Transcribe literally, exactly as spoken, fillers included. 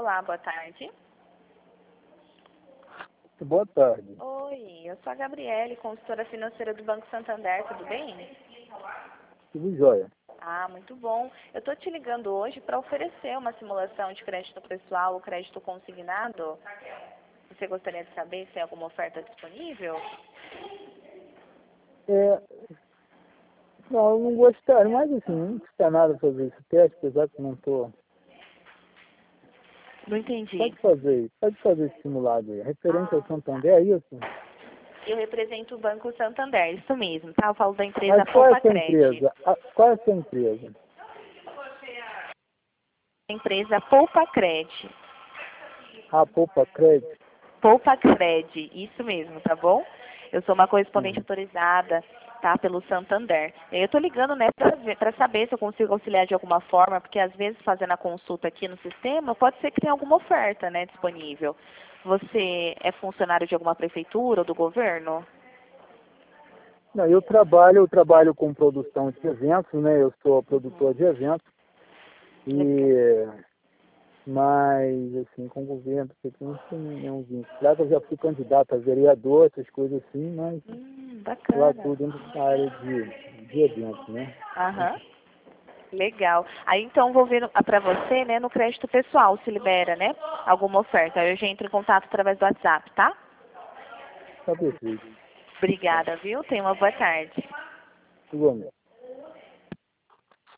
Olá, boa tarde. Boa tarde. Oi, eu sou a Gabriele, consultora financeira do Banco Santander, tudo bem? Tudo jóia. Ah, muito bom. Eu estou te ligando hoje para oferecer uma simulação de crédito pessoal ou crédito consignado. Você gostaria de saber se tem alguma oferta disponível? É, não, eu não gostaria, mas assim, não custa nada fazer esse teste, apesar que eu não estou. Não entendi. Pode fazer, pode fazer esse simulado aí. Referente ao Ah, Santander, é isso? eu represento o Banco Santander, isso mesmo, tá? Eu falo da empresa Mas qual é a sua PoupaCred. empresa? A- qual é a sua empresa? Empresa PoupaCred. A Poupa Crédito? PoupaCred, isso mesmo, tá bom? Eu sou uma correspondente Sim. autorizada, tá, pelo Santander. Eu tô ligando, né, pra, ver- pra saber se eu consigo auxiliar de alguma forma, porque às vezes fazendo a consulta aqui no sistema, pode ser que tenha alguma oferta, né, disponível. Você é funcionário de alguma prefeitura ou do governo? Não, eu trabalho, eu trabalho com produção de eventos, né? Eu sou produtor Uhum. de eventos. Legal. E, mas, assim, com o governo, porque não tem nenhum vínculo. Claro que eu já fui candidato a vereador, essas coisas assim, mas Hum, lá bacana. tudo dentro da área de, de eventos, né? Aham. Legal. Aí então vou ver para você, né, no crédito pessoal, se libera, né, alguma oferta. Aí eu já entro em contato através do WhatsApp, tá? Tá perfeito. Tá. Obrigada, viu? Tenha uma boa tarde. Igualmente.